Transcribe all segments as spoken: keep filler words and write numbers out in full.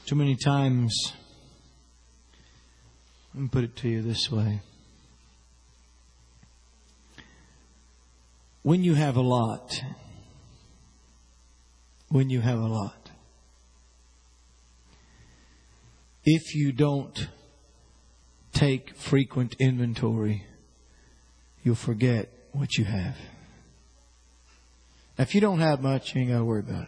Too many times, let me put it to you this way. When you have a lot, when you have a lot, if you don't take frequent inventory, you'll forget what you have. Now, if you don't have much, you ain't got to worry about it.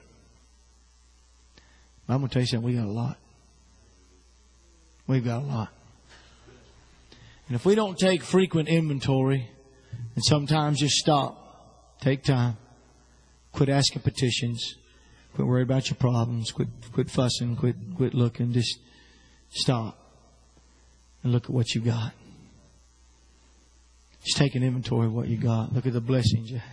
I'm going to tell you something. We got a lot. We've got a lot. And if we don't take frequent inventory, and sometimes just stop, take time, quit asking petitions, quit worrying about your problems, quit quit fussing, quit quit looking, just stop and look at what you got. Just take an inventory of what you got. Look at the blessings you have.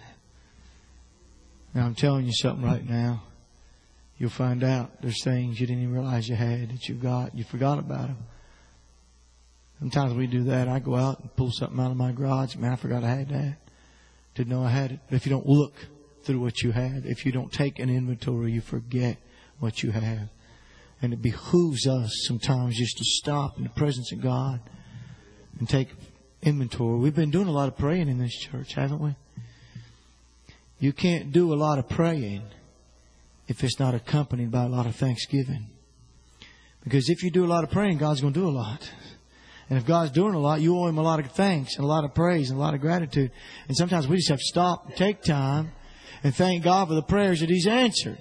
Now I'm telling you something right now. You'll find out there's things you didn't even realize you had that you got. You forgot about them. Sometimes we do that. I go out and pull something out of my garage. Man, I forgot I had that. Didn't know I had it. But if you don't look through what you have, if you don't take an inventory, you forget what you have. And it behooves us sometimes just to stop in the presence of God and take inventory. We've been doing a lot of praying in this church, haven't we? You can't do a lot of praying if it's not accompanied by a lot of thanksgiving. Because if you do a lot of praying, God's going to do a lot. And if God's doing a lot, you owe Him a lot of thanks and a lot of praise and a lot of gratitude. And sometimes we just have to stop and take time and thank God for the prayers that He's answered.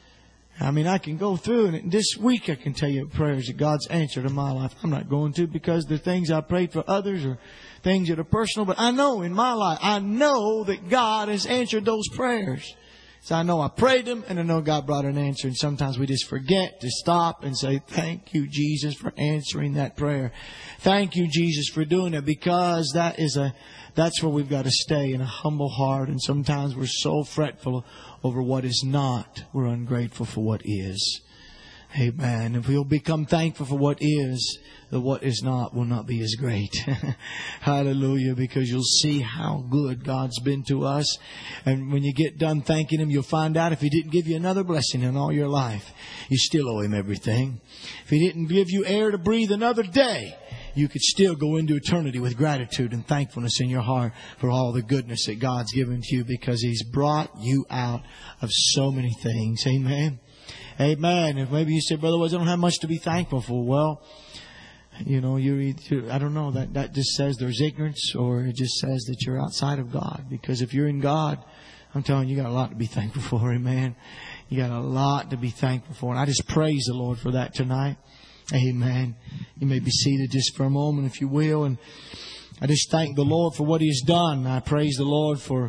I mean, I can go through, and this week I can tell you prayers that God's answered in my life. I'm not going to, because they're things I prayed for others or things that are personal. But I know in my life, I know that God has answered those prayers. So I know I prayed them, and I know God brought an answer. And sometimes we just forget to stop and say, thank you, Jesus, for answering that prayer. Thank you, Jesus, for doing it, because that is a, that's where we've got to stay, in a humble heart. And sometimes we're so fretful over what is not. We're ungrateful for what is. Amen. If we'll become thankful for what is, the what is not will not be as great. Hallelujah. Because you'll see how good God's been to us. And when you get done thanking Him, you'll find out if He didn't give you another blessing in all your life, you still owe Him everything. If He didn't give you air to breathe another day, you could still go into eternity with gratitude and thankfulness in your heart for all the goodness that God's given to you, because He's brought you out of so many things. Amen. Amen. If maybe you say, Brother Woods, I don't have much to be thankful for. Well, you know, you're either, I don't know, that, that just says there's ignorance, or it just says that you're outside of God. Because if you're in God, I'm telling you, you got a lot to be thankful for. Amen. You got a lot to be thankful for. And I just praise the Lord for that tonight. Amen. You may be seated just for a moment, if you will. And I just thank the Lord for what He has done. I praise the Lord for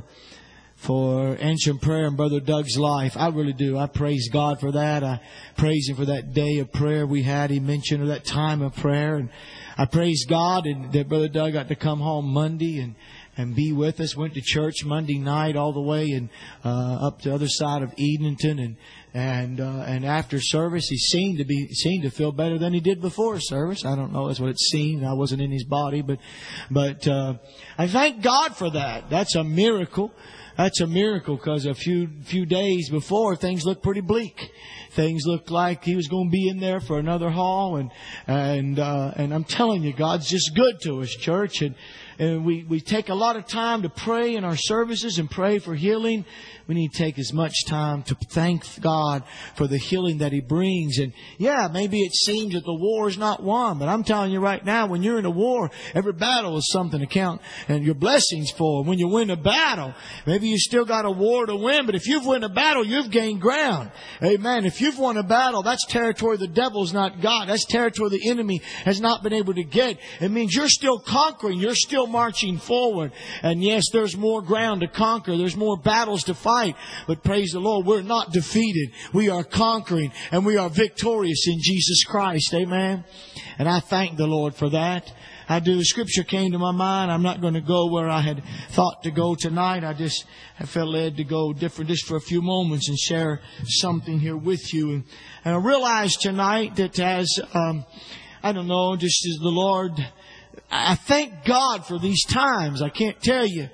for answering prayer in Brother Doug's life. I really do. I praise God for that. I praise Him for that day of prayer we had. He mentioned, or that time of prayer. And I praise God and that Brother Doug got to come home Monday and and be with us. Went to church Monday night all the way and uh, up to the other side of Edenton, and and uh, and after service, he seemed to be seemed to feel better than he did before service. I don't know, that's what it seemed. I wasn't in his body, but but uh, I thank God for that. That's a miracle. That's a miracle, because a few few days before, things looked pretty bleak. Things looked like he was going to be in there for another haul, and and uh, and I'm telling you, God's just good to us, church. And and we we take a lot of time to pray in our services and pray for healing. We need to take as much time to thank God for the healing that He brings. And yeah, maybe it seems that the war is not won, but I'm telling you right now, when you're in a war, every battle is something to count and your blessings for. When you win a battle, maybe you still got a war to win, but if you've won a battle, you've gained ground. Amen. If you've won a battle, that's territory the devil's not got. That's territory the enemy has not been able to get. It means you're still conquering. You're still marching forward. And yes, there's more ground to conquer. There's more battles to fight. But praise the Lord, we're not defeated. We are conquering, and we are victorious in Jesus Christ. Amen. And I thank the Lord for that. I do. Scripture came to my mind. I'm not going to go where I had thought to go tonight. I just I felt led to go different just for a few moments and share something here with you. And, and I realized tonight that as, um, I don't know, just as the Lord, I thank God for these times. I can't tell you.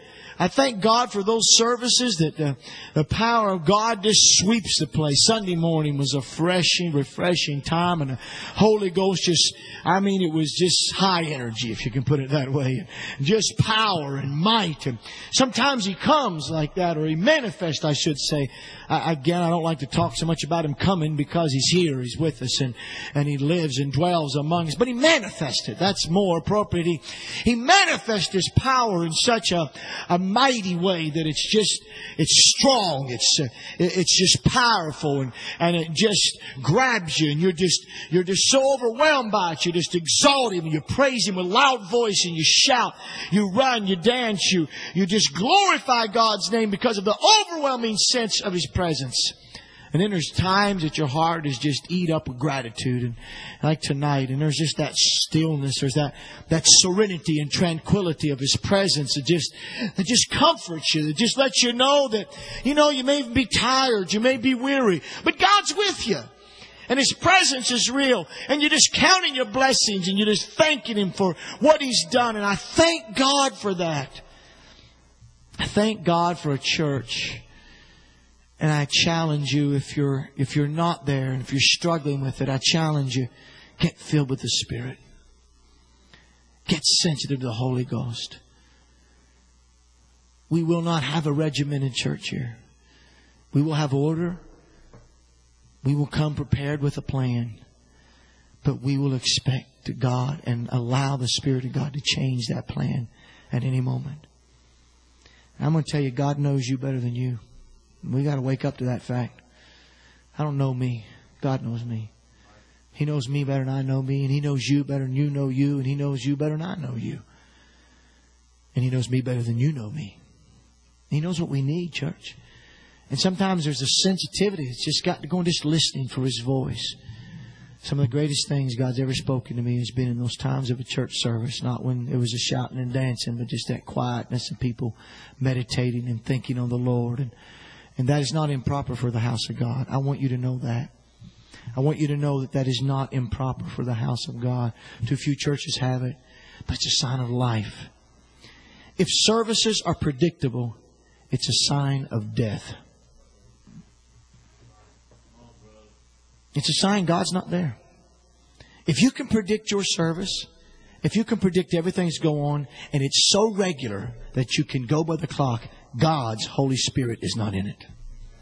I thank God for those services that the, the power of God just sweeps the place. Sunday morning was a refreshing, refreshing time, and the Holy Ghost just, I mean, it was just high energy, if you can put it that way. Just power and might. And sometimes He comes like that, or He manifests, I should say. I, again, I don't like to talk so much about Him coming because He's here, He's with us, and, and He lives and dwells among us. But He manifested. That's more appropriate. He, he manifests His power in such a, a mighty way that it's just, it's strong. It's, uh, it's just powerful, and, and it just grabs you, and you're just, you're just so overwhelmed by it. You just exalt Him, and you praise Him with loud voice, and you shout, you run, you dance, you, you just glorify God's name because of the overwhelming sense of His presence. And then there's times that your heart is just eat up with gratitude, and like tonight, and there's just that stillness, there's that, that serenity and tranquility of His presence that just, that just comforts you, that just lets you know that, you know, you may be tired, you may be weary, but God's with you. And His presence is real. And you're just counting your blessings, and you're just thanking Him for what He's done. And I thank God for that. I thank God for a church. And I challenge you, if you're, if you're not there, and if you're struggling with it, I challenge you, get filled with the Spirit. Get sensitive to the Holy Ghost. We will not have a regimented church here. We will have order. We will come prepared with a plan. But we will expect God and allow the Spirit of God to change that plan at any moment. And I'm going to tell you, God knows you better than you. We got to wake up to that fact. I don't know me. God knows me. He knows me better than I know me. And He knows you better than you know you. And He knows you better than I know you. And He knows me better than you know me. He knows what we need, church. And sometimes there's a sensitivity. It's just got to go and just listening for His voice. Some of the greatest things God's ever spoken to me has been in those times of a church service. Not when it was a shouting and dancing, but just that quietness and people meditating and thinking on the Lord. And And that is not improper for the house of God. I want you to know that. I want you to know that that is not improper for the house of God. Too few churches have it, but it's a sign of life. If services are predictable, it's a sign of death. It's a sign God's not there. If you can predict your service, if you can predict everything that's going on, and it's so regular that you can go by the clock, God's Holy Spirit is not in it.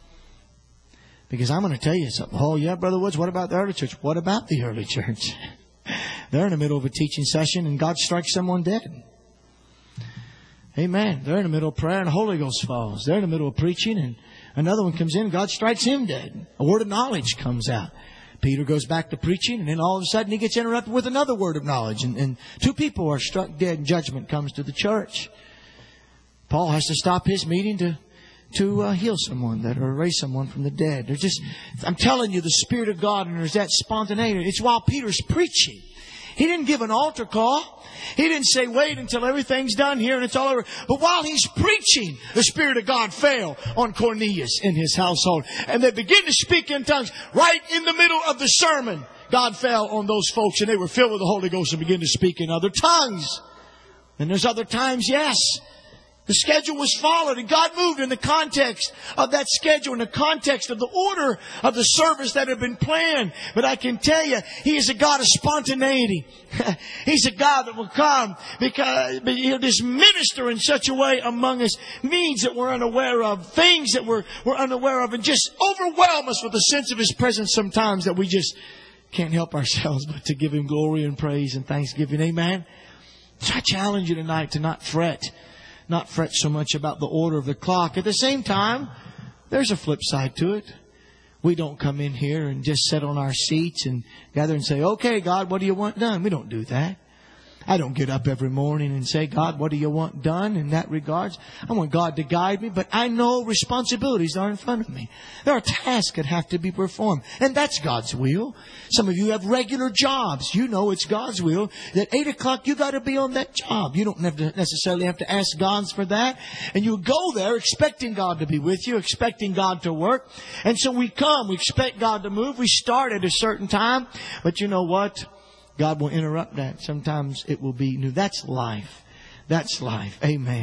Because I'm going to tell you something. Oh, yeah, Brother Woods, what about the early church? What about the early church? They're in the middle of a teaching session and God strikes someone dead. Amen. They're in the middle of prayer and the Holy Ghost falls. They're in the middle of preaching and another one comes in and God strikes him dead. A word of knowledge comes out. Peter goes back to preaching and then all of a sudden he gets interrupted with another word of knowledge. And, and two people are struck dead and judgment comes to the church. Paul has to stop his meeting to to uh, heal someone that or raise someone from the dead. There's just, I'm telling you, the Spirit of God, and there's that spontaneity. It's while Peter's preaching. He didn't give an altar call. He didn't say, wait until everything's done here and it's all over. But while he's preaching, the Spirit of God fell on Cornelius in his household. And they began to speak in tongues right in the middle of the sermon. God fell on those folks and they were filled with the Holy Ghost and began to speak in other tongues. And there's other times, yes, the schedule was followed and God moved in the context of that schedule, in the context of the order of the service that had been planned. But I can tell you, He is a God of spontaneity. He's a God that will come because He'll just minister in such a way among us, needs that we're unaware of, things that we're, we're unaware of, and just overwhelm us with a sense of His presence sometimes that we just can't help ourselves but to give Him glory and praise and thanksgiving. Amen. So I challenge you tonight to not fret. Not fret so much about the order of the clock. At the same time, there's a flip side to it. We don't come in here and just sit on our seats and gather and say, okay, God, what do you want done? We don't do that. I don't get up every morning and say, God, what do you want done in that regards? I want God to guide me, but I know responsibilities are in front of me. There are tasks that have to be performed, and that's God's will. Some of you have regular jobs. You know it's God's will that eight o'clock you got to be on that job. You don't have to necessarily have to ask God for that. And you go there expecting God to be with you, expecting God to work. And so we come, we expect God to move. We start at a certain time, but you know what? God will interrupt that. Sometimes it will be new. That's life. That's life. Amen.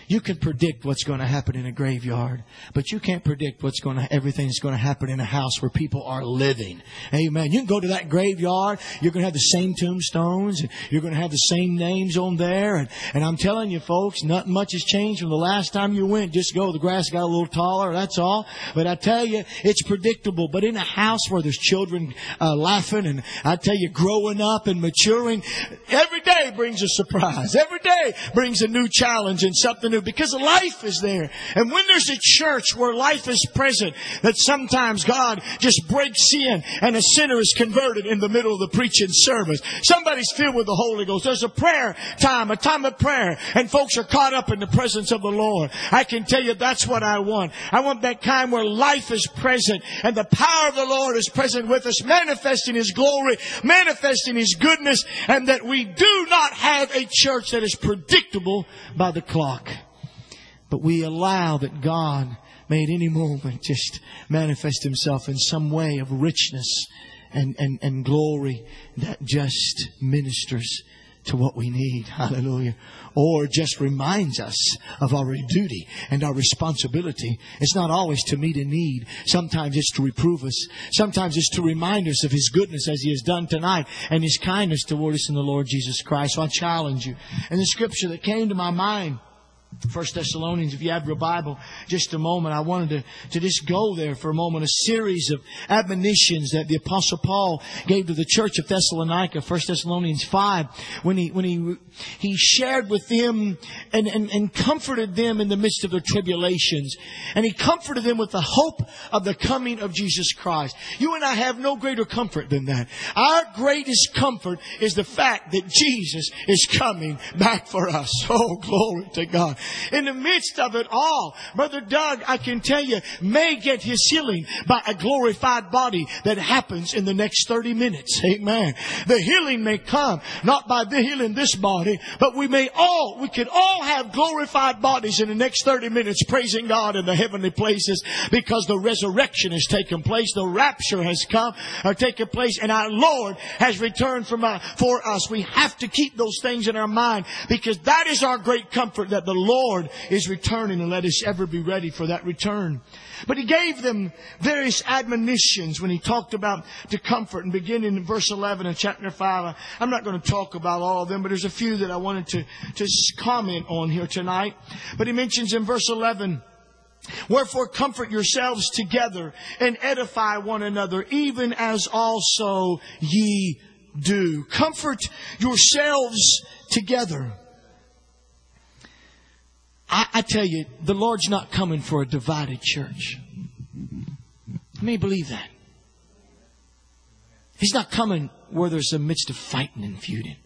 You can predict what's going to happen in a graveyard, but you can't predict what's going to, everything that's going to happen in a house where people are living. Amen. You can go to that graveyard. You're going to have the same tombstones. And you're going to have the same names on there. And, and I'm telling you, folks, nothing much has changed from the last time you went. Just go, the grass got a little taller. That's all. But I tell you, it's predictable. But in a house where there's children uh, laughing, and I tell you, growing up and maturing, every day brings a surprise. Every day brings a new challenge and something new. Because life is there. And when there's a church where life is present, that sometimes God just breaks in and a sinner is converted in the middle of the preaching service. Somebody's filled with the Holy Ghost. There's a prayer time, a time of prayer, and folks are caught up in the presence of the Lord. I can tell you that's what I want. I want that kind where life is present and the power of the Lord is present with us, manifesting His glory, manifesting His goodness, and that we do not have a church that is predictable by the clock. But we allow that God may at any moment just manifest Himself in some way of richness and, and, and glory that just ministers to what we need. Hallelujah. Or just reminds us of our duty and our responsibility. It's not always to meet a need. Sometimes it's to reprove us. Sometimes it's to remind us of His goodness as He has done tonight and His kindness toward us in the Lord Jesus Christ. So I challenge you. And the scripture that came to my mind, First Thessalonians, if you have your Bible, just a moment, I wanted to, to just go there for a moment. A series of admonitions that the Apostle Paul gave to the church of Thessalonica, First Thessalonians five, when he when he he shared with them and, and, and comforted them in the midst of their tribulations. And he comforted them with the hope of the coming of Jesus Christ. You and I have no greater comfort than that. Our greatest comfort is the fact that Jesus is coming back for us. Oh, glory to God. In the midst of it all, Brother Doug, I can tell you, may get his healing by a glorified body that happens in the next thirty minutes. Amen. The healing may come, not by the healing this body, but we may all, we could all have glorified bodies in the next thirty minutes praising God in the heavenly places because the resurrection has taken place. The rapture has come, or taken place, and our Lord has returned from our, for us. We have to keep those things in our mind because that is our great comfort, that the Lord is returning, and let us ever be ready for that return. But He gave them various admonitions when He talked about to comfort, and beginning in verse eleven of chapter five. I'm not going to talk about all of them, but there's a few that I wanted to, to comment on here tonight. But He mentions in verse eleven, wherefore comfort yourselves together and edify one another, even as also ye do. Comfort yourselves together. I, I tell you, the Lord's not coming for a divided church. Let me believe that. He's not coming where there's a midst of fighting and feuding.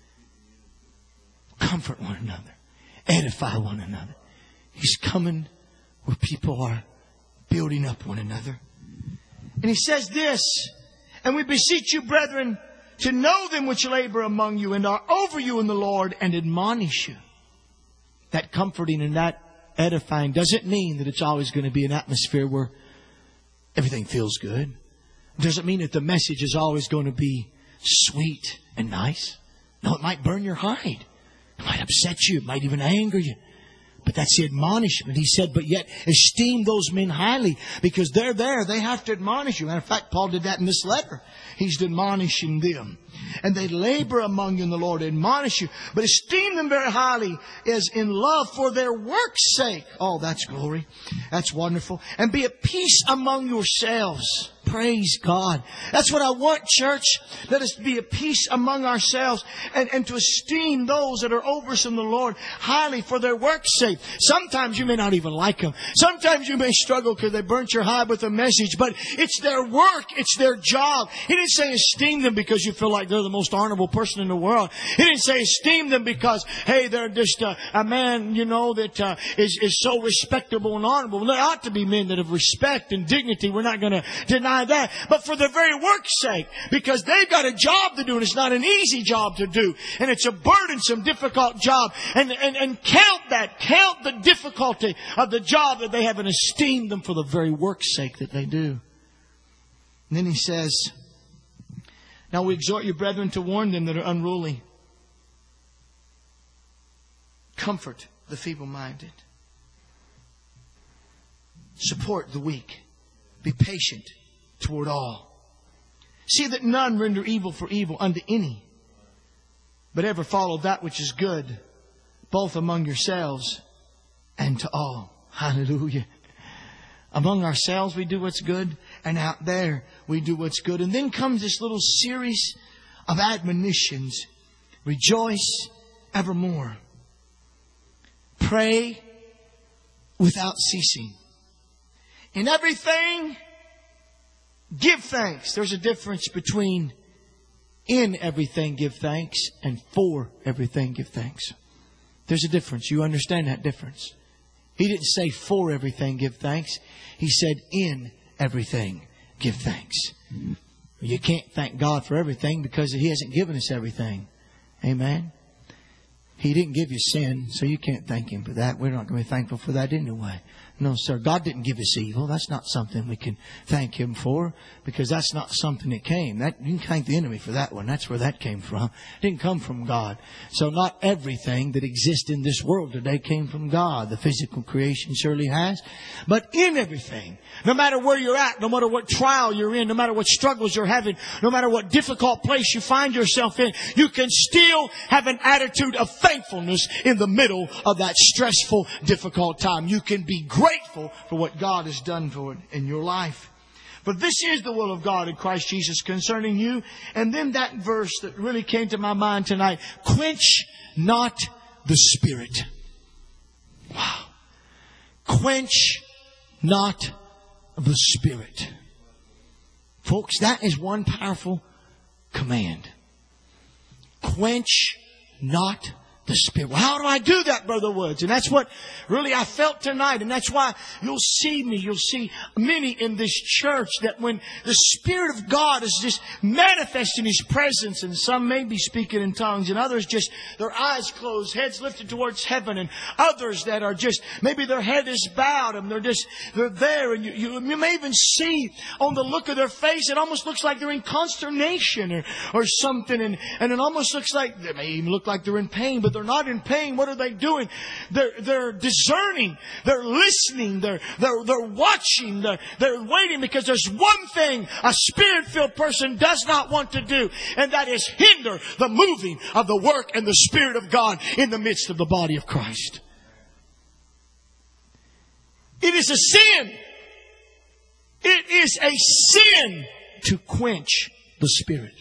Comfort one another. Edify one another. He's coming where people are building up one another. And He says this, and we beseech you, brethren, to know them which labor among you and are over you in the Lord, and admonish you. That comforting and that edifying doesn't mean that it's always going to be an atmosphere where everything feels good. It doesn't mean that the message is always going to be sweet and nice. No, it might burn your hide. It might upset you. It might even anger you. But that's the admonishment. He said, but yet esteem those men highly because they're there. They have to admonish you. Matter of fact, Paul did that in this letter. He's admonishing them. And they labor among you in the Lord, admonish you. But esteem them very highly as in love for their work's sake. Oh, that's glory. That's wonderful. And be at peace among yourselves. Praise God. That's what I want, church. Let us be at peace among ourselves and, and to esteem those that are over us in the Lord highly for their work's sake. Sometimes you may not even like them. Sometimes you may struggle because they burnt your hide with a message, but it's their work. It's their job. He didn't say esteem them because you feel like they're the most honorable person in the world. He didn't say esteem them because, hey, they're just a, a man, you know, that uh, is, is so respectable and honorable. There ought to be men that have respect and dignity. We're not going to deny that, but for their very work's sake, because they've got a job to do, and it's not an easy job to do, and it's a burdensome, difficult job, and, and, and count that, count the difficulty of the job that they have, and esteem them for the very work's sake that they do. And then he says, now we exhort you, brethren, to warn them that are unruly. Comfort the feeble-minded. Support the weak. Be patient toward all. See that none render evil for evil unto any, but ever follow that which is good, both among yourselves and to all. Hallelujah. Among ourselves we do what's good, and out there we do what's good. And then comes this little series of admonitions. Rejoice evermore. Pray without ceasing. In everything, give thanks. There's a difference between in everything give thanks and for everything give thanks. There's a difference. You understand that difference. He didn't say for everything give thanks. He said in everything give thanks. You can't thank God for everything because He hasn't given us everything. Amen. He didn't give you sin, so you can't thank Him for that. We're not going to be thankful for that anyway. No, sir. God didn't give us evil. That's not something we can thank Him for, because that's not something that came. That, you can thank the enemy for that one. That's where that came from. It didn't come from God. So not everything that exists in this world today came from God. The physical creation surely has. But in everything, no matter where you're at, no matter what trial you're in, no matter what struggles you're having, no matter what difficult place you find yourself in, you can still have an attitude of thankfulness in the middle of that stressful, difficult time. You can be grateful for what God has done for it in your life. But this is the will of God in Christ Jesus concerning you. And then that verse that really came to my mind tonight. Quench not the Spirit. Wow. Quench not the Spirit. Folks, that is one powerful command. Quench not the Spirit. Well, how do I do that, Brother Woods? And that's what really I felt tonight. And that's why you'll see me, you'll see many in this church, that when the Spirit of God is just manifesting His presence, and some may be speaking in tongues, and others just their eyes closed, heads lifted towards heaven, and others that are just, maybe their head is bowed and they're just, they're there, and you, you, you may even see on the look of their face, it almost looks like they're in consternation or, or something, and, and it almost looks like, they may even look like they're in pain, but they're not in pain. What are they doing? They're, they're discerning. They're listening. They're, they're, they're watching. They're, they're waiting, because there's one thing a Spirit-filled person does not want to do, and that is hinder the moving of the work and the Spirit of God in the midst of the body of Christ. It is a sin. It is a sin to quench the Spirit.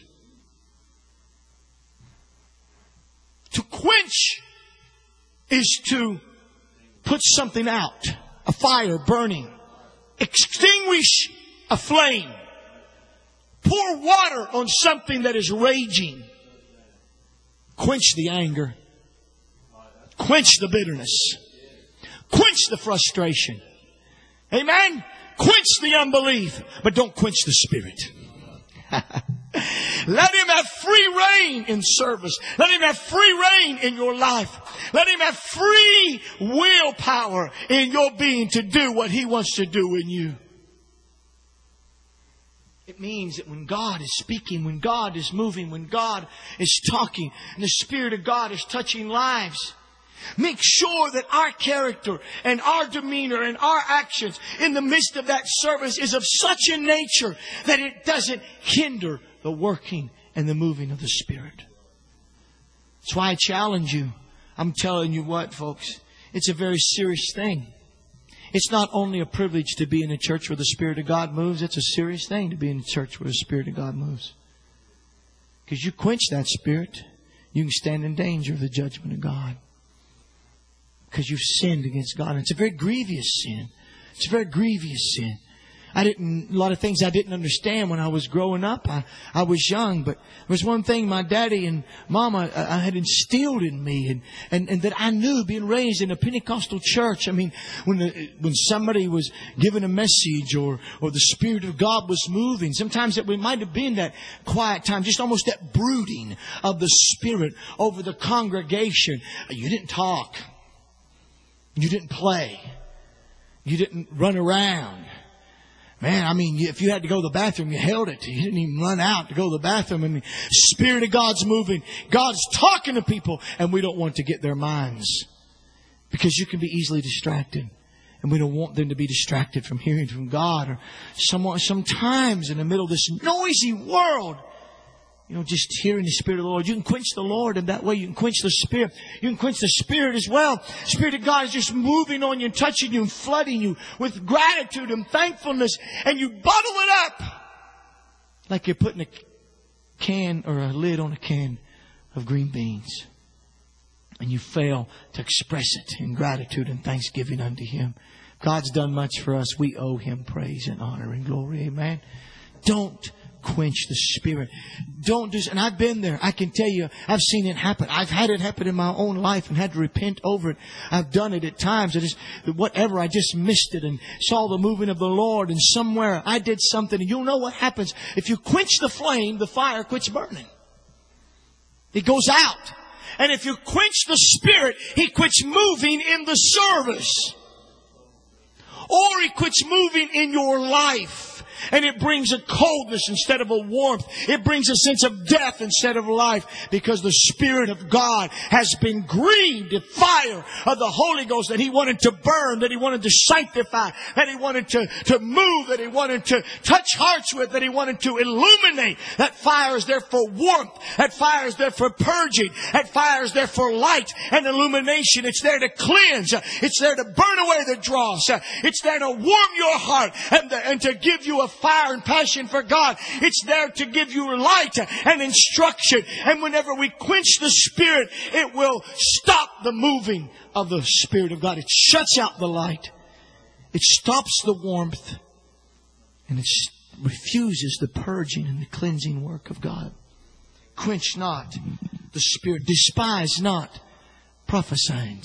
To quench is to put something out, a fire burning, extinguish a flame, pour water on something that is raging, quench the anger, quench the bitterness, quench the frustration. Amen? Quench the unbelief, but don't quench the Spirit. Let Him have free reign in service. Let Him have free reign in your life. Let Him have free willpower in your being to do what He wants to do in you. It means that when God is speaking, when God is moving, when God is talking, and the Spirit of God is touching lives, make sure that our character and our demeanor and our actions in the midst of that service is of such a nature that it doesn't hinder the working and the moving of the Spirit. That's why I challenge you. I'm telling you what, folks, it's a very serious thing. It's not only a privilege to be in a church where the Spirit of God moves. It's a serious thing to be in a church where the Spirit of God moves. Because you quench that Spirit, you can stand in danger of the judgment of God. Because you've sinned against God. And it's a very grievous sin. It's a very grievous sin. I didn't, a lot of things I didn't understand when I was growing up. I, I was young, but there was one thing my daddy and mama uh, had instilled in me, and, and, and that I knew being raised in a Pentecostal church. I mean, when the, when somebody was giving a message or, or the Spirit of God was moving, sometimes it might have been that quiet time, just almost that brooding of the Spirit over the congregation. You didn't talk. You didn't play. You didn't run around. Man, I mean, if you had to go to the bathroom, you held it. You didn't even run out to go to the bathroom. I mean, Spirit of God's moving. God's talking to people, and we don't want to get their minds Because you can be easily distracted. And we don't want them to be distracted from hearing from God. Or someone, sometimes in the middle of this noisy world, you know, just hearing the Spirit of the Lord. You can quench the Lord in that way. You can quench the Spirit. You can quench the Spirit as well. Spirit of God is just moving on you and touching you and flooding you with gratitude and thankfulness. And you bottle it up like you're putting a can or a lid on a can of green beans. And you fail to express it in gratitude and thanksgiving unto Him. God's done much for us. We owe Him praise and honor and glory. Amen. Don't quench the Spirit. Don't do, and I've been there. I can tell you, I've seen it happen. I've had it happen in my own life and had to repent over it. I've done it at times. I just, whatever, I just missed it and saw the moving of the Lord, and somewhere I did something. And you'll know what happens. If you quench the flame, the fire quits burning. It goes out. And if you quench the Spirit, He quits moving in the service. Or He quits moving in your life. And it brings a coldness instead of a warmth. It brings a sense of death instead of life. Because the Spirit of God has been grieved with fire of the Holy Ghost that He wanted to burn, that He wanted to sanctify, that He wanted to, to move, that He wanted to touch hearts with, that He wanted to illuminate. That fire is there for warmth. That fire is there for purging. That fire is there for light and illumination. It's there to cleanse. It's there to burn away the dross. It's there to warm your heart and, the, and to give you a fire and passion for God. It's there to give you light and instruction. And whenever we quench the Spirit, it will stop the moving of the Spirit of God. It shuts out the light. It stops the warmth. And it refuses the purging and the cleansing work of God. Quench not the Spirit. Despise not prophesying.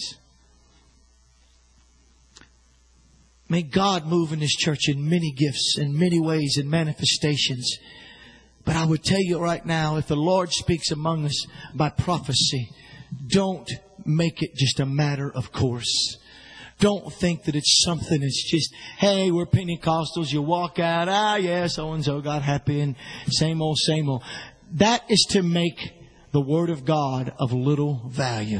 May God move in this church in many gifts, in many ways, in manifestations. But I would tell you right now, if the Lord speaks among us by prophecy, don't make it just a matter of course. Don't think that it's something that's just, hey, we're Pentecostals. You walk out, ah, yeah, so-and-so got happy and same old, same old. That is to make the Word of God of little value.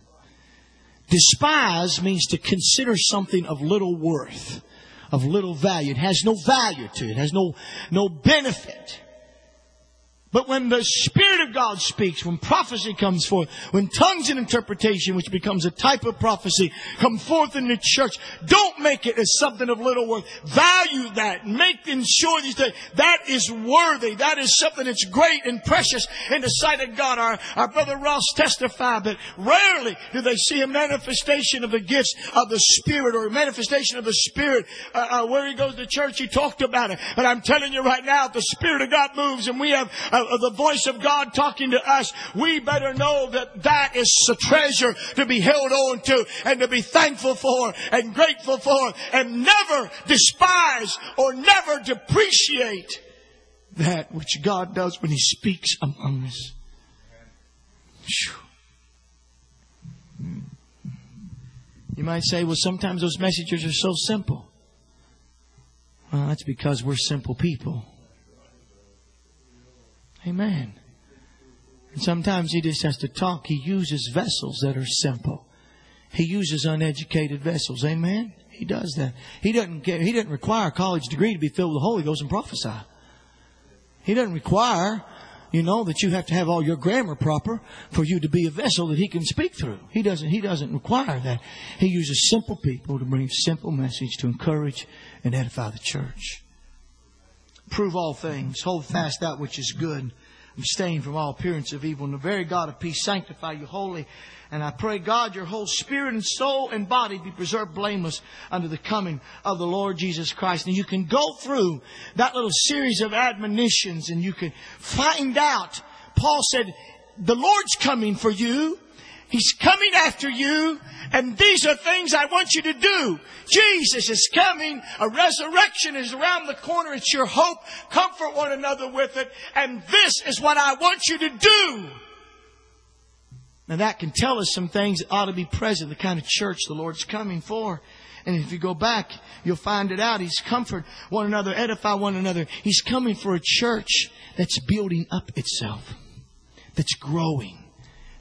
Despise means to consider something of little worth, of little value. It has no value to it. It has no, no benefit. But when the Spirit of God speaks, when prophecy comes forth, when tongues and interpretation, which becomes a type of prophecy, come forth in the church, don't make it as something of little worth. Value that. Make sure that that is worthy. That is something that's great and precious in the sight of God. Our, our brother Ross testified that rarely do they see a manifestation of the gifts of the Spirit or a manifestation of the Spirit. Uh, uh, where he goes to church, he talked about it. But I'm telling you right now, if the Spirit of God moves and we have uh, of the voice of God talking to us, we better know that that is a treasure to be held on to and to be thankful for and grateful for, and never despise or never depreciate that which God does when He speaks among us. You might say, well, sometimes those messages are so simple. Well, that's because we're simple people. Amen. And sometimes He just has to talk. He uses vessels that are simple. He uses uneducated vessels. Amen. He does that. He doesn't get, He doesn't require a college degree to be filled with the Holy Ghost and prophesy. He doesn't require, you know, that you have to have all your grammar proper for you to be a vessel that He can speak through. He doesn't, He doesn't require that. He uses simple people to bring a simple message to encourage and edify the church. Prove all things. Hold fast that which is good. Abstain from all appearance of evil. And the very God of peace sanctify you wholly. And I pray, God, your whole spirit and soul and body be preserved blameless unto the coming of the Lord Jesus Christ. And you can go through that little series of admonitions and you can find out. Paul said, the Lord's coming for you. He's coming after you. And these are things I want you to do. Jesus is coming. A resurrection is around the corner. It's your hope. Comfort one another with it. And this is what I want you to do. Now that can tell us some things that ought to be present. The kind of church the Lord's coming for. And if you go back, you'll find it out. He's comfort one another, edify one another. He's coming for a church that's building up itself. That's growing.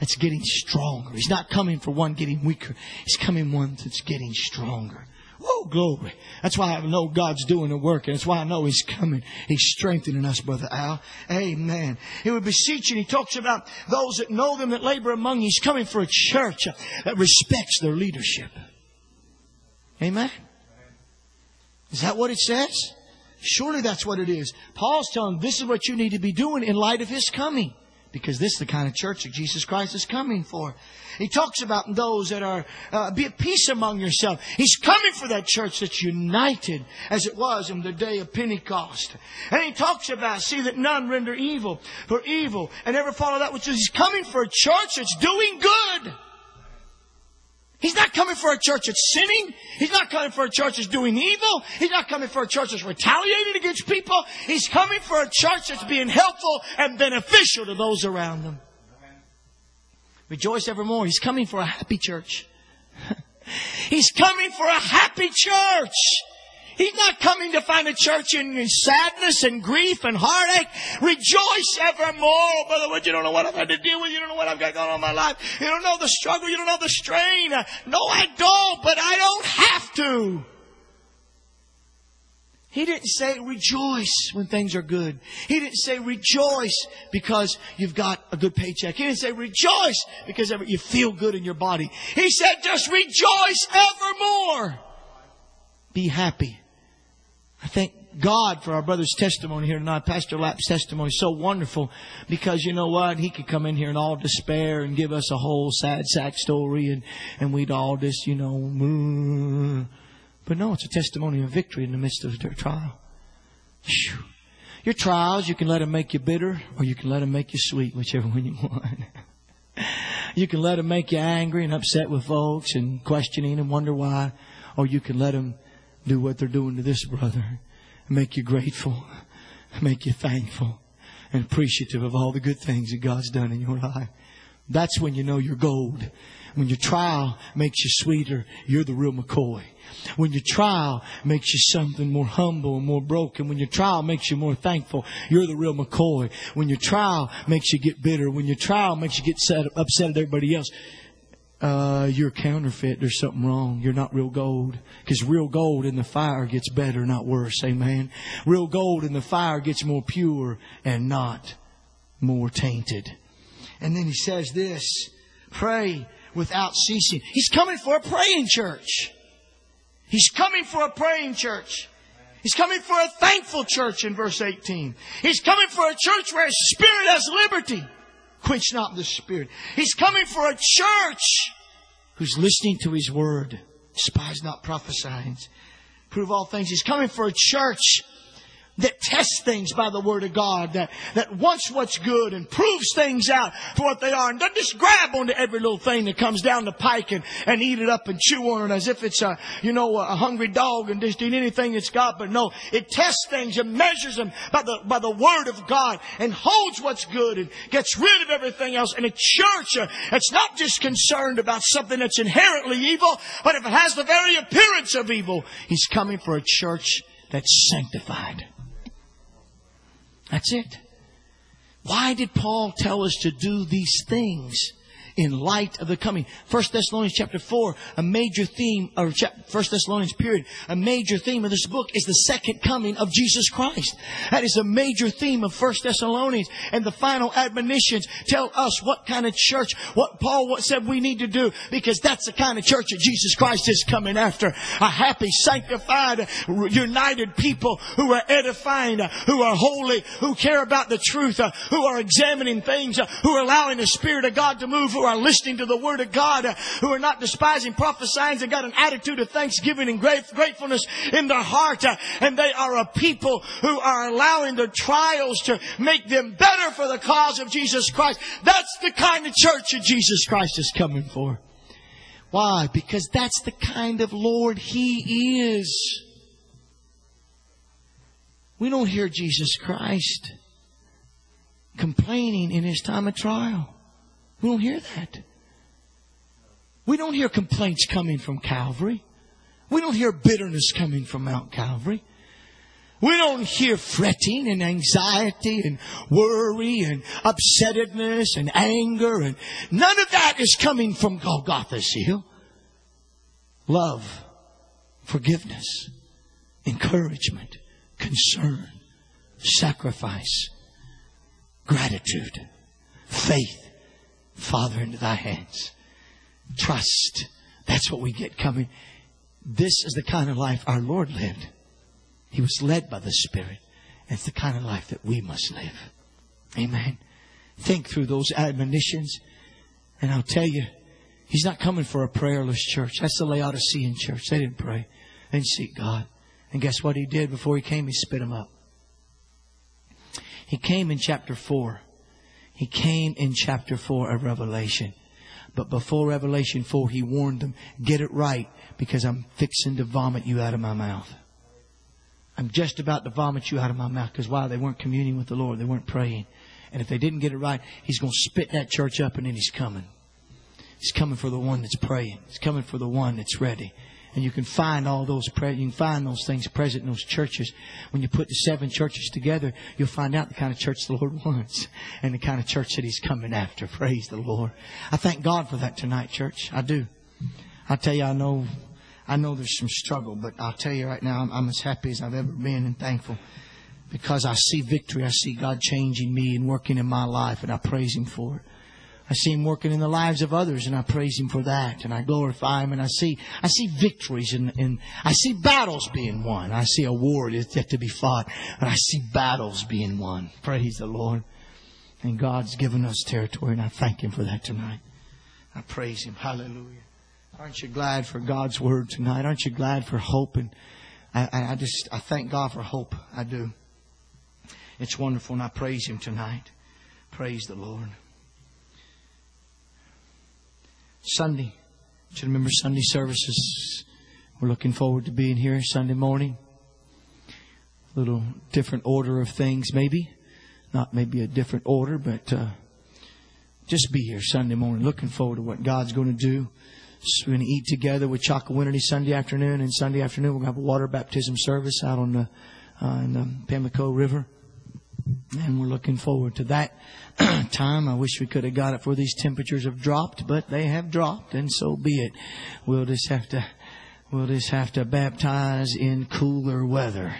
that's getting stronger. He's not coming for one getting weaker. He's coming one that's getting stronger. Whoa, glory. That's why I know God's doing the work. And that's why I know He's coming. He's strengthening us, Brother Al. Amen. He would beseech, and he talks about those that know them that labor among you. He's coming for a church that respects their leadership. Amen. Is that what it says? Surely that's what it is. Paul's telling them this is what you need to be doing in light of His coming. Because this is the kind of church that Jesus Christ is coming for. He talks about those that are, uh, be at peace among yourselves. He's coming for that church that's united as it was in the day of Pentecost. And He talks about, see that none render evil for evil and ever follow that which is. He's coming for a church that's doing good. He's not coming for a church that's sinning. He's not coming for a church that's doing evil. He's not coming for a church that's retaliating against people. He's coming for a church that's being helpful and beneficial to those around them. Rejoice evermore. He's coming for a happy church. He's coming for a happy church. He's not coming to find a church in sadness and grief and heartache. Rejoice evermore. Brother Wood, you don't know what I've had to deal with. You don't know what I've got going on in my life. You don't know the struggle. You don't know the strain. No, I don't, but I don't have to. He didn't say rejoice when things are good. He didn't say rejoice because you've got a good paycheck. He didn't say rejoice because you feel good in your body. He said just rejoice evermore. Be happy. I thank God for our brother's testimony here tonight. Pastor Lapp's testimony is so wonderful because you know what? He could come in here in all despair and give us a whole sad sack story and, and we'd all just, you know, mmm. But no, it's a testimony of victory in the midst of their trial. Whew. Your trials, you can let them make you bitter or you can let them make you sweet, whichever one you want. You can let them make you angry and upset with folks and questioning and wonder why. Or you can let them do what they're doing to this brother. Make you grateful. Make you thankful. And appreciative of all the good things that God's done in your life. That's when you know you're gold. When your trial makes you sweeter, you're the real McCoy. When your trial makes you something more humble and more broken, when your trial makes you more thankful, you're the real McCoy. When your trial makes you get bitter, when your trial makes you get set, upset at everybody else, uh, you're counterfeit. There's something wrong. You're not real gold. Because real gold in the fire gets better, not worse. Amen. Real gold in the fire gets more pure and not more tainted. And then he says this, pray without ceasing. He's coming for a praying church. He's coming for a praying church. He's coming for a thankful church in verse eighteen. He's coming for a church where His Spirit has liberty. Quench not the Spirit. He's coming for a church who's listening to His word. Despise not prophesying. Prove all things. He's coming for a church that tests things by the Word of God, that, that wants what's good and proves things out for what they are, and doesn't just grab onto every little thing that comes down the pike and, and eat it up and chew on it as if it's a, you know, a hungry dog and just eat anything it's got. But no, it tests things and measures them by the, by the Word of God and holds what's good and gets rid of everything else. And a church uh, that's not just concerned about something that's inherently evil, but if it has the very appearance of evil, He's coming for a church that's sanctified. That's it. Why did Paul tell us to do these things in light of the coming? First Thessalonians chapter four, a major theme, or First Thessalonians period, a major theme of this book is the second coming of Jesus Christ. That is a major theme of First Thessalonians. And the final admonitions tell us what kind of church, what Paul said we need to do, because that's the kind of church that Jesus Christ is coming after. A happy, sanctified, united people who are edifying, who are holy, who care about the truth, who are examining things, who are allowing the Spirit of God to move, who are listening to the Word of God, uh, who are not despising prophesying, and got an attitude of thanksgiving and great gratefulness in their heart. Uh, and they are a people who are allowing their trials to make them better for the cause of Jesus Christ. That's the kind of church that Jesus Christ is coming for. Why? Because that's the kind of Lord He is. We don't hear Jesus Christ complaining in His time of trial. We don't hear that. We don't hear complaints coming from Calvary. We don't hear bitterness coming from Mount Calvary. We don't hear fretting and anxiety and worry and upsettedness and anger. And none of that is coming from Golgotha's Hill. Love, forgiveness, encouragement, concern, sacrifice, gratitude, faith. Father, into thy hands. Trust. That's what we get coming. This is the kind of life our Lord lived. He was led by the Spirit. It's the kind of life that we must live. Amen. Think through those admonitions. And I'll tell you, He's not coming for a prayerless church. That's the Laodicean church. They didn't pray. They didn't seek God. And guess what He did before He came? He spit them up. He came in chapter four. He came in chapter four of Revelation. But before Revelation four, He warned them, get it right, because I'm fixing to vomit you out of my mouth. I'm just about to vomit you out of my mouth. Because why? They weren't communing with the Lord. They weren't praying. And if they didn't get it right, He's going to spit that church up, and then He's coming. He's coming for the one that's praying. He's coming for the one that's ready. And you can find all those pre- you can find those things present in those churches. When you put the seven churches together, you'll find out the kind of church the Lord wants and the kind of church that He's coming after. Praise the Lord. I thank God for that tonight, church. I do. I tell you, I know, I know there's some struggle, but I'll tell you right now, I'm, I'm as happy as I've ever been and thankful because I see victory. I see God changing me and working in my life, and I praise Him for it. I see Him working in the lives of others, and I praise Him for that, and I glorify Him, and I see I see victories, and, and I see battles being won. I see a war that's yet to be fought, but I see battles being won. Praise the Lord. And God's given us territory, and I thank Him for that tonight. I praise Him. Hallelujah. Aren't you glad for God's Word tonight? Aren't you glad for hope? And I, I just I thank God for hope. I do. It's wonderful, and I praise Him tonight. Praise the Lord. Sunday. Do you remember Sunday services? We're looking forward to being here Sunday morning. A little different order of things, maybe. Not maybe a different order, but uh, just be here Sunday morning. Looking forward to what God's going to do. So we're going to eat together with Chocowinity Sunday afternoon. And Sunday afternoon, we're going to have a water baptism service out on the, uh, in the Pamlico River. And we're looking forward to that time. I wish we could have got it before these temperatures have dropped, but they have dropped, and so be it. We'll just have to, we'll just have to baptize in cooler weather.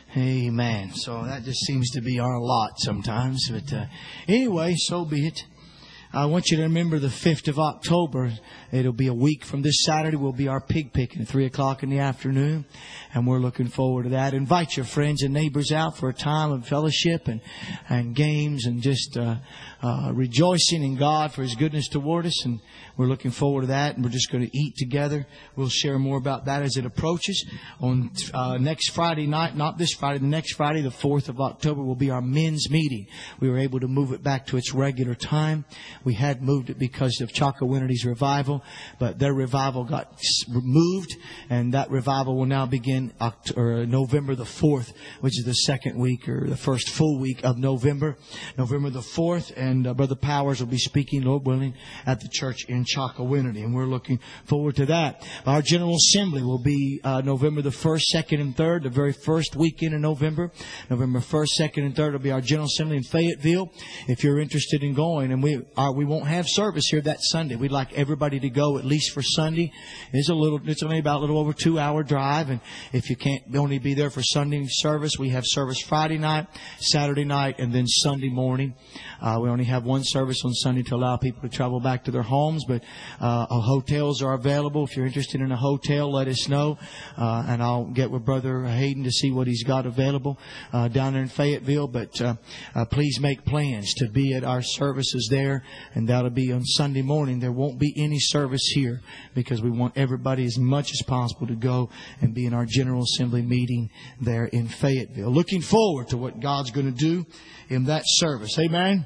Amen. So that just seems to be our lot sometimes. But uh, anyway, so be it. I want you to remember the fifth of October. It'll be a week from this Saturday. Will be our pig picking at three o'clock in the afternoon. And we're looking forward to that. Invite your friends and neighbors out for a time of fellowship and, and games and just uh, uh, rejoicing in God for His goodness toward us. And we're looking forward to that. And we're just going to eat together. We'll share more about that as it approaches. On uh, next Friday night, not this Friday, the next Friday, the fourth of October, will be our men's meeting. We were able to move it back to its regular time. We had moved it because of Chocowinity's revival, but their revival got moved, and that revival will now begin October, November the fourth, which is the second week or the first full week of November. November the fourth, and uh, Brother Powers will be speaking, Lord willing, at the church in Chocowinity, and we're looking forward to that. Our General Assembly will be uh, November the first, second, and third, the very first weekend in November. November first, second, and third will be our General Assembly in Fayetteville. If you're interested in going, and we are, we won't have service here that Sunday. We'd like everybody to go at least for Sunday. It's a little, it's only about a little over two hour drive. And if you can't only be there for Sunday service, we have service Friday night, Saturday night, and then Sunday morning. Uh, we only have one service on Sunday to allow people to travel back to their homes, but uh, hotels are available. If you're interested in a hotel, let us know, uh, and I'll get with Brother Hayden to see what he's got available uh, down there in Fayetteville. But uh, uh, please make plans to be at our services there, and that'll be on Sunday morning. There won't be any service here because we want everybody as much as possible to go and be in our General Assembly meeting there in Fayetteville. Looking forward to what God's going to do in that service. Amen.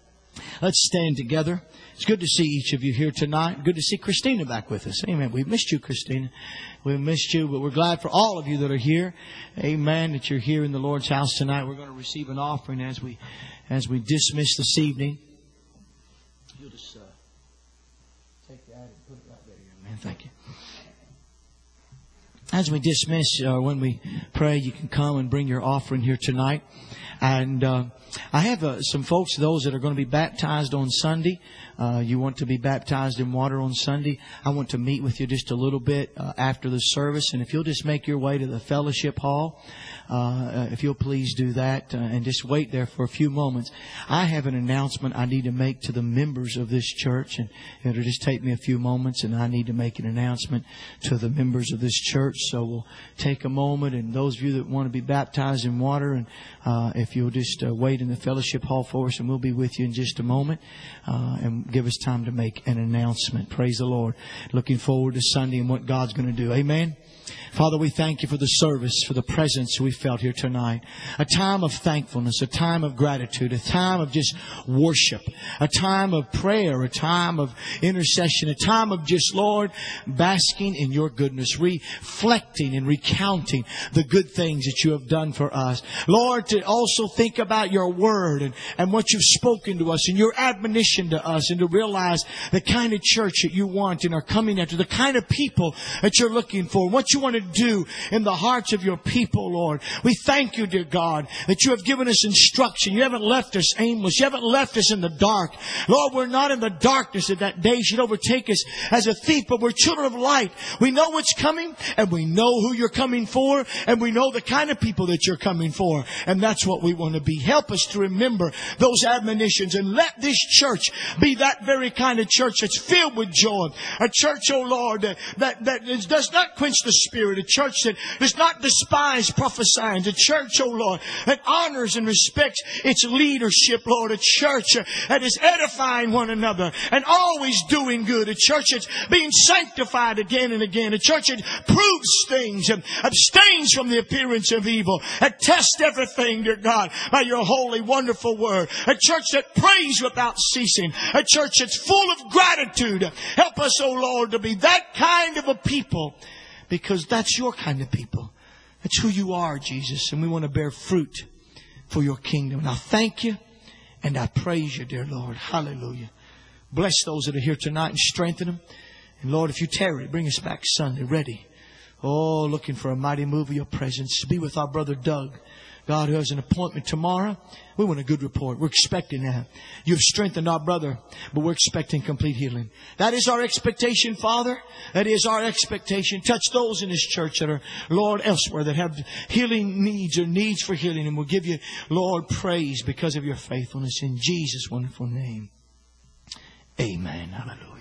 Let's stand together. It's good to see each of you here tonight. Good to see Christina back with us. Amen. We've missed you, Christina. We've missed you, but we're glad for all of you that are here. Amen. That you're here in the Lord's house tonight. We're going to receive an offering as we as we dismiss this evening. You'll just uh, take that and put it right there, young man. Thank you. as we dismiss, uh, when we pray, you can come and bring your offering here tonight. And uh, I have uh, some folks, those that are going to be baptized on Sunday. Uh, you want to be baptized in water on Sunday. I want to meet with you just a little bit uh, after the service. And if you'll just make your way to the fellowship hall, uh, if you'll please do that uh, and just wait there for a few moments. I have an announcement I need to make to the members of this church. And it'll just take me a few moments, and I need to make an announcement to the members of this church. So we'll take a moment, and those of you that want to be baptized in water, and uh, if you'll just uh, wait in the fellowship hall for us, and we'll be with you in just a moment, uh, and give us time to make an announcement. Praise the Lord. Looking forward to Sunday and what God's going to do. Amen. Father, we thank you for the service, for the presence we felt here tonight. A time of thankfulness, a time of gratitude, a time of just worship, a time of prayer, a time of intercession, a time of just, Lord, basking in your goodness, reflecting and recounting the good things that you have done for us. Lord, to also think about your word and, and what you've spoken to us and your admonition to us, and to realize the kind of church that you want and are coming after, the kind of people that you're looking for, what you want to do in the hearts of your people, Lord. We thank you, dear God, that you have given us instruction. You haven't left us aimless. You haven't left us in the dark. Lord, we're not in the darkness that that day should overtake us as a thief, but we're children of light. We know what's coming, and we know who you're coming for, and we know the kind of people that you're coming for. And that's what we want to be. Help us to remember those admonitions, and let this church be that very kind of church that's filled with joy. A church, oh Lord, that, that, that does not quench the Spirit. A church that does not despise prophesying. A church, oh Lord, that honors and respects its leadership, Lord. A church that is edifying one another and always doing good. A church that's being sanctified again and again. A church that proves things and abstains from the appearance of evil. That tests everything, dear God, by your holy, wonderful word. A church that prays without ceasing. A church that's full of gratitude. Help us, oh Lord, to be that kind of a people, because that's your kind of people. That's who you are, Jesus. And we want to bear fruit for your kingdom. And I thank you and I praise you, dear Lord. Hallelujah. Bless those that are here tonight and strengthen them. And Lord, if you tarry, bring us back Sunday ready. Oh, looking for a mighty move of your presence. Be with our brother Doug, God, who has an appointment tomorrow. We want a good report. We're expecting that. You've strengthened our brother, but we're expecting complete healing. That is our expectation, Father. That is our expectation. Touch those in this church that are, Lord, elsewhere, that have healing needs or needs for healing. And we'll give you, Lord, praise because of your faithfulness. In Jesus' wonderful name. Amen. Hallelujah.